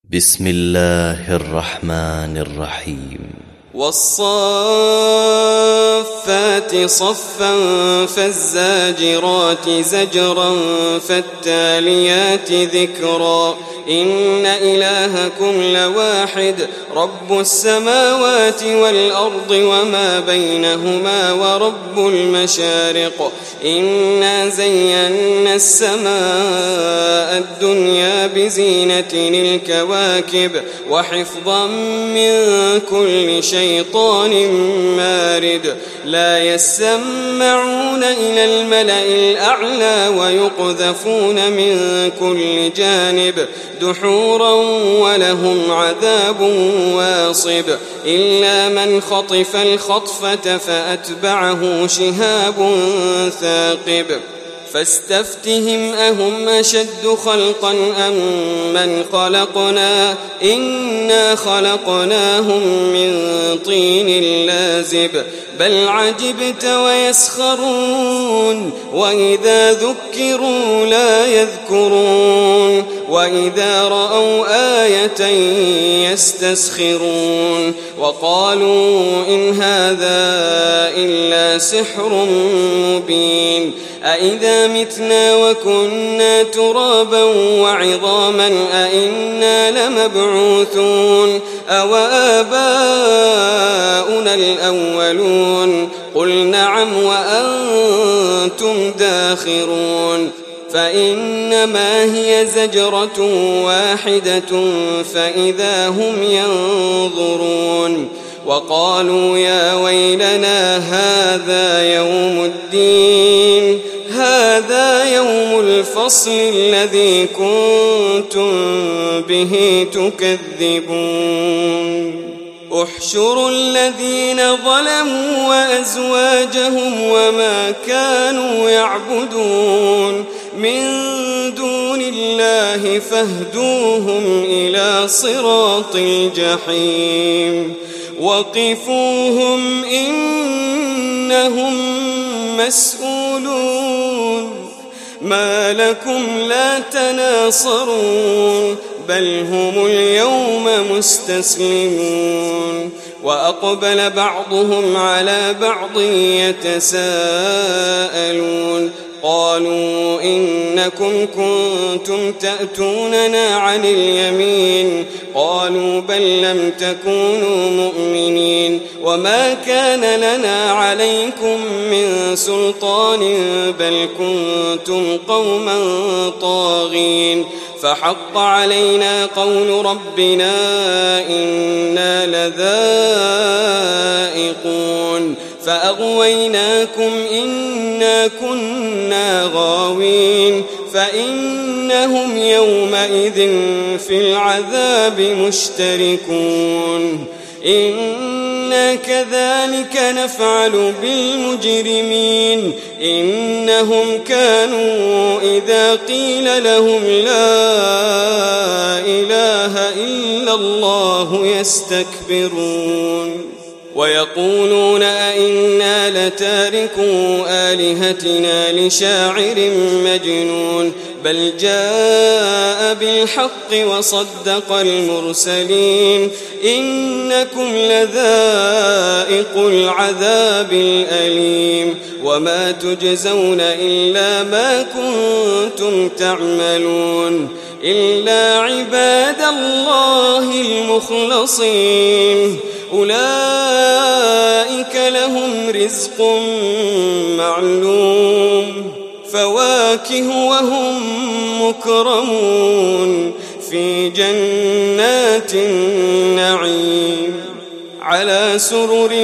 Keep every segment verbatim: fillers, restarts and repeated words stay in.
بسم الله الرحمن الرحيم والصافات صفا فالزاجرات زجرا فالتاليات ذكرا إن إلهكم لواحد رب السماوات والأرض وما بينهما ورب المشارق إنا زينا السماء الدنيا بزينة الكواكب وحفظا من كل شيطان مارد لا يسمعون إلى الملأ الأعلى ويقذفون من كل جانب دحورا ولهم عذاب واصب إلا من خطف الخطفة فأتبعه شهاب ثاقب فاستفتهم أهم أشد خلقا أم من خلقنا إنا خلقناهم من طين لازب بل عجبت ويسخرون وإذا ذكروا لا يذكرون وإذا رأوا آية يستسخرون وقالوا إن هذا إلا سحر مبين أإذا متنا وكنا ترابا وعظاما أإنا لمبعوثون أو آباؤنا الأولون قل نعم وأنتم داخرون فإنما هي زجرة واحدة فإذا هم ينظرون وقالوا يا ويلنا هذا يوم الدين هذا يوم الفصل الذي كنتم به تكذبون احشروا الذين ظلموا وأزواجهم وما كانوا يعبدون من دون الله فاهدوهم إلى صراط الجحيم وقفوهم إنهم مسؤولون ما لكم لا تناصرون بل هم اليوم مستسلمون وأقبل بعضهم على بعض يتساءلون قالوا إنكم كنتم تأتوننا عن اليمين قالوا بل لم تكونوا مؤمنين وما كان لنا عليكم من سلطان بل كنتم قوما طاغين فحق علينا قول ربنا إنا لذائقون فأغويناكم إنا كنا غاوين فإنهم يومئذ في العذاب مشتركون إنا كذلك نفعل بالمجرمين إنهم كانوا إذا قيل لهم لا إله إلا الله يستكبرون ويقولون أئنا لتاركو آلهتنا لشاعر مجنون بل جاء بالحق وصدق المرسلين إنكم لذائق العذاب الأليم وما تجزون إلا ما كنتم تعملون إلا عباد الله المخلصين أولئك لهم رزق معلوم فواكه وهم مكرمون في جنات النعيم على سرر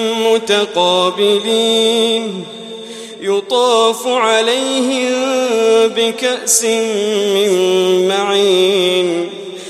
متقابلين يطاف عليهم بكأس من معين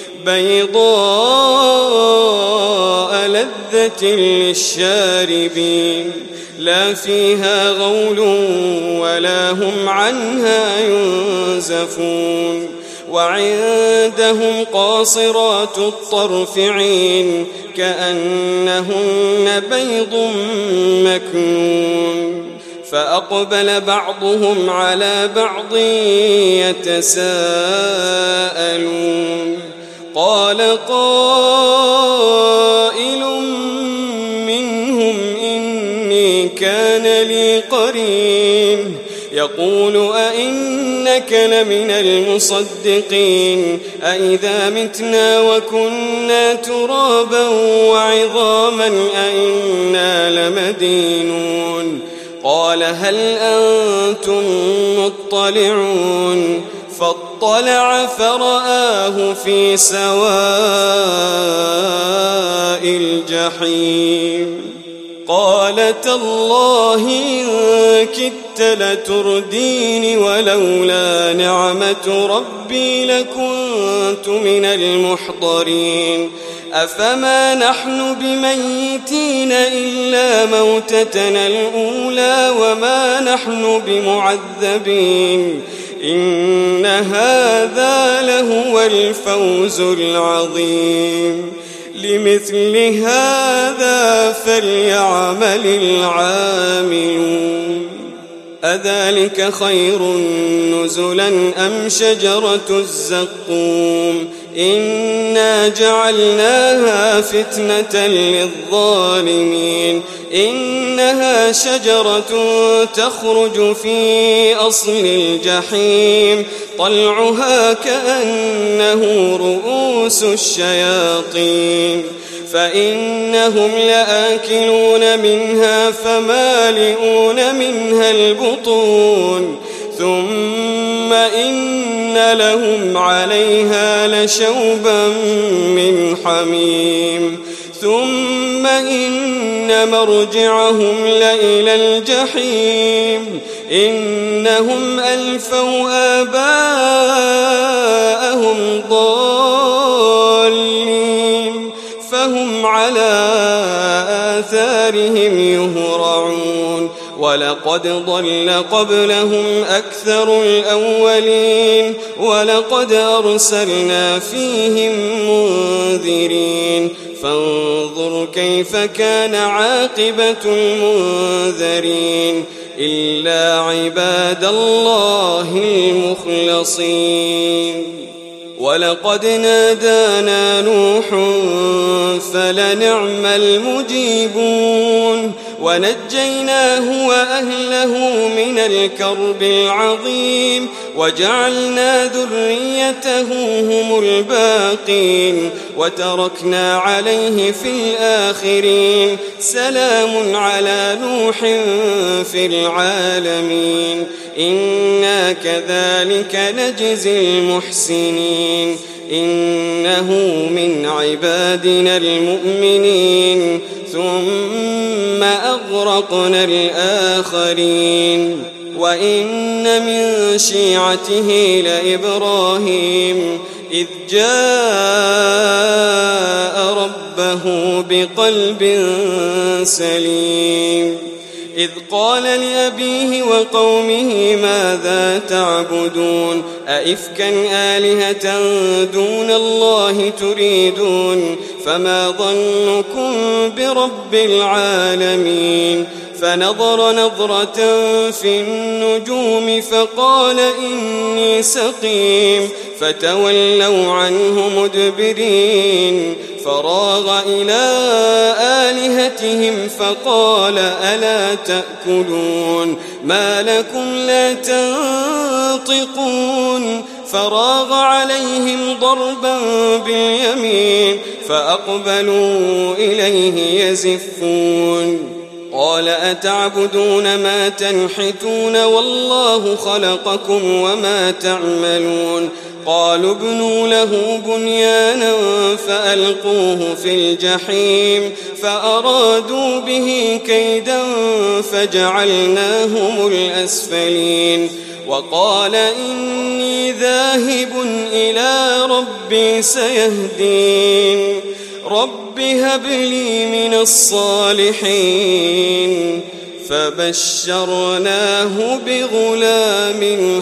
بيضاء لذة للشاربين لا فيها غول ولا هم عنها ينزفون وعندهم قاصرات الطرف عين كأنهن بيض مكنون فأقبل بعضهم على بعض يتساءلون قال قائل منهم إني كان لي قرين يقول أئنك لمن المصدقين أئذا متنا وكنا ترابا وعظاما أئنا لمدينون قال هل أنتم مطلعون فاطلع فرآه في سواء الجحيم قال تالله إن كدت لتردين ولولا نعمة ربي لكنت من المحضرين أفما نحن بميتين إلا موتتنا الأولى وما نحن بمعذبين إن هذا لهو الفوز العظيم لمثل هذا فليعمل العاملون أذلك خير نزلا أم شجرة الزقوم إنا جعلناها فتنة للظالمين إنها شجرة تخرج في أصل الجحيم طلعها كأنه رؤوس الشياطين فإنهم لآكلون منها فمالئون منها البطون ثم إن لهم عليها لشوبا من حميم ثم إن مرجعهم لإلى الجحيم إنهم ألفوا آباءهم ضالين فهم على آثارهم يهرعون ولقد ضل قبلهم أكثر الأولين ولقد أرسلنا فيهم منذرين فانظر كيف كان عاقبة المنذرين إلا عباد الله المخلصين ولقد نادانا نوح فلنعم المجيبون ونجيناه وأهله من الكرب العظيم وجعلنا ذريته هم الباقين وتركنا عليه في الآخرين سلام على نوح في العالمين إنا كذلك نجزي المحسنين إنه من عبادنا المؤمنين ثم أغرقنا الآخرين وإن من شيعته لإبراهيم إذ جاء ربه بقلب سليم إذ قال لأبيه وقومه ماذا تعبدون أئفكا آلهة دون الله تريدون فما ظنكم برب العالمين فنظر نظرة في النجوم فقال إني سقيم فتولوا عنه مدبرين فراغ إلى آلهتهم فقال ألا تأكلون ما لكم لا تنطقون فراغ عليهم ضربا باليمين فأقبلوا إليه يزفون قال أتعبدون ما تنحتون والله خلقكم وما تعملون قالوا ابنوا له بنيانا فألقوه في الجحيم فأرادوا به كيدا فجعلناهم الأسفلين وقال إني ذاهب إلى ربي سيهدين رب هب لي من الصالحين فبشرناه بغلام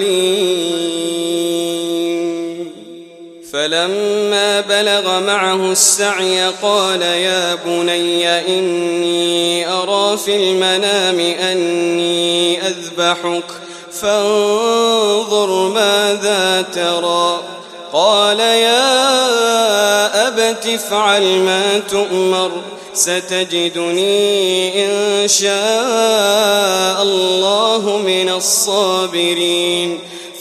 حليم فلما بلغ معه السعي قال يا بني إني أرى في المنام أني أذبحك فانظر ماذا ترى قال يا أبت افعل ما تؤمر ستجدني إن شاء الله من الصابرين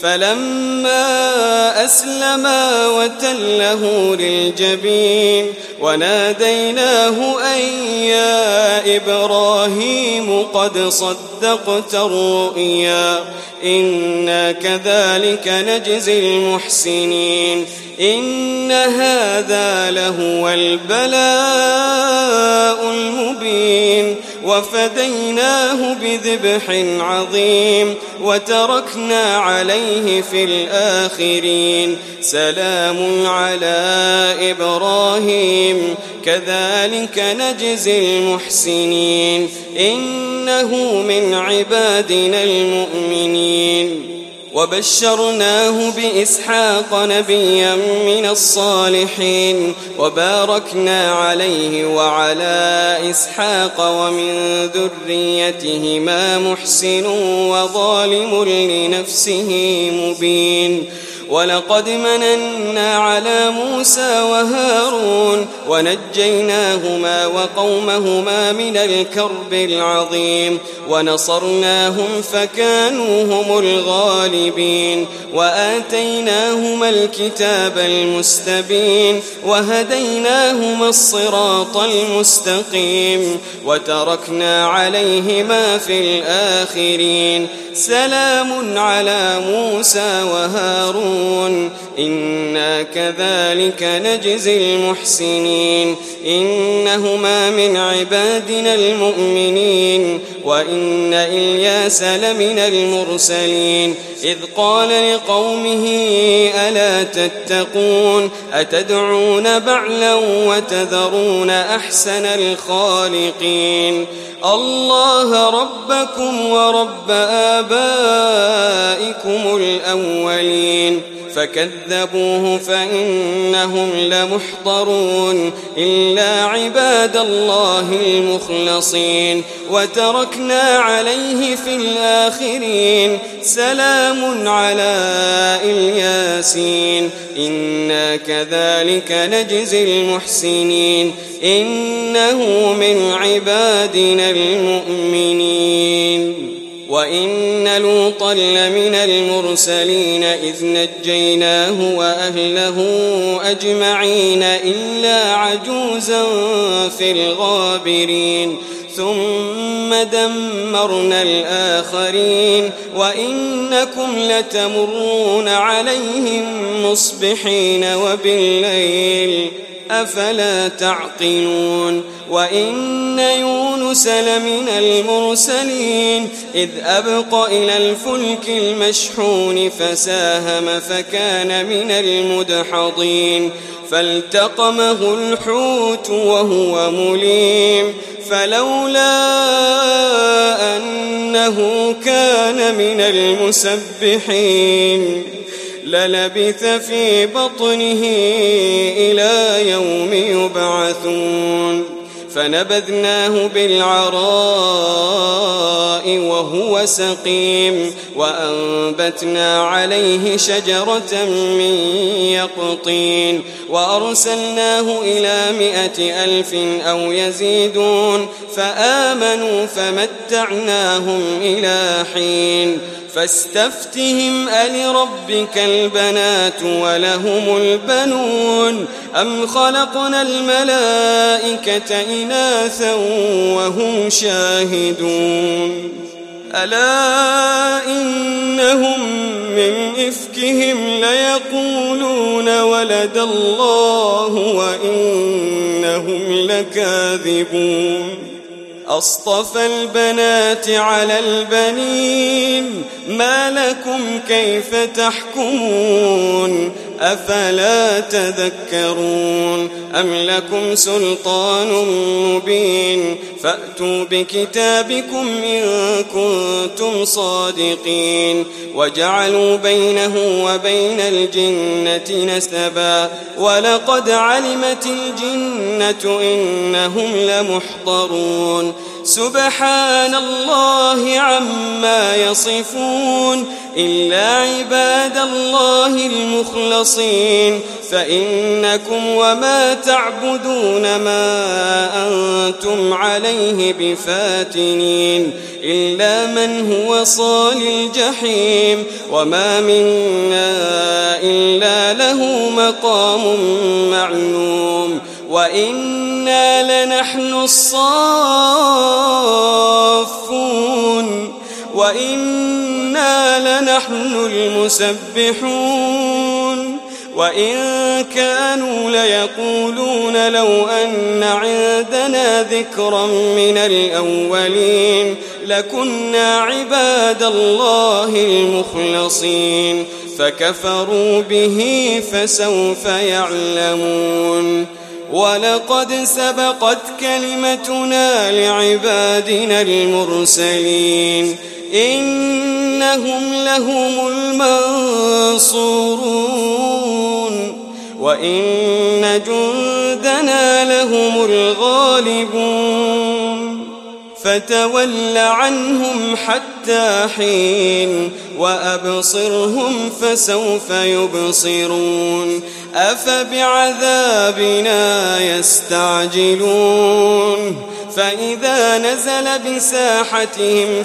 فلما أسلما وتله للجبين وناديناه أن يا إبراهيم قد صدقت الرؤيا إنا كذلك نجزي المحسنين إن هذا لهو البلاء المبين وفديناه بذبح عظيم وتركنا عليه في الآخرين سلام على إبراهيم كذلك نجزي المحسنين إنه من عبادنا المؤمنين وبشرناه بإسحاق نبيا من الصالحين وباركنا عليه وعلى إسحاق ومن ذريتهما محسن وظالم لنفسه مبين ولقد مننا على موسى وهارون ونجيناهما وقومهما من الكرب العظيم ونصرناهم فكانوا هم الغالبين وآتيناهما الكتاب المستبين وهديناهما الصراط المستقيم وتركنا عليهما في الآخرين سلام على موسى وهارون إنا كذلك نجزي المحسنين إنهما من عبادنا المؤمنين وإن إلياس لمن المرسلين إذ قال لقومه ألا تتقون أتدعون بعلا وتذرون أحسن الخالقين الله ربكم ورب آبائكم الأولين فكذبوه فإنهم لمحضرون إلا عباد الله المخلصين وتركنا عليه في الآخرين سلام على الياسين إنا كذلك نجزي المحسنين إنه من عبادنا المؤمنين وإن لوطا لمن المرسلين إذ نجيناه وأهله أجمعين إلا عجوزا في الغابرين ثم دمرنا الآخرين وإنكم لتمرون عليهم مصبحين وبالليل أفلا تعقلون وإن يونس لمن المرسلين إذ أبق إلى الفلك المشحون فساهم فكان من المدحضين فالتقمه الحوت وهو مليم فلولا أنه كان من المسبحين للبث في بطنه إلى يوم يبعثون فنبذناه بالعراء وهو سقيم وأنبتنا عليه شجرة من يقطين وأرسلناه إلى مائة ألف أو يزيدون فآمنوا فمتعناهم إلى حين فاستفتهم ألربك البنات ولهم البنون أم خلقنا الملائكة إناثا وهم شاهدون ألا إنهم من إفكهم ليقولون ولد الله وإنهم لكاذبون أصطفى البنات على البنين ما لكم كيف تحكمون أفلا تذكرون أم لكم سلطان مبين فأتوا بكتابكم إن كنتم صادقين وجعلوا بينه وبين الجنة نسبا ولقد علمت الجنة إنهم لمحضرون سبحان الله عما يصفون إلا عباد الله المخلصين فإنكم وما تعبدون ما أنتم عليه بفاتنين إلا من هو صال الجحيم وما منا إلا له مقام معلوم وإنا لنحن الصافون وإنا لنحن المسبحون وإن كانوا ليقولون لو أن عندنا ذكرا من الأولين لكنا عباد الله المخلصين فكفروا به فسوف يعلمون ولقد سبقت كلمتنا لعبادنا المرسلين إنهم لهم المنصورون وإن جندنا لهم الغالبون فتول عنهم حتى حين وأبصرهم فسوف يبصرون أفبعذابنا يستعجلون فإذا نزل بساحتهم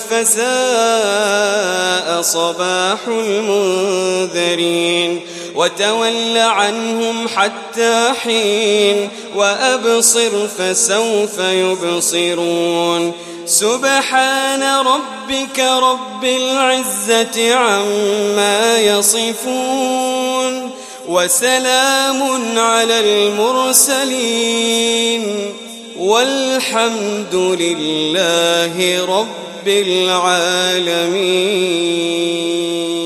فساء صباح المنذرين وتول عنهم حتى حين وأبصر فسوف يبصرون سبحان ربك رب العزة عما يصفون وسلام على المرسلين والحمد لله رب العالمين.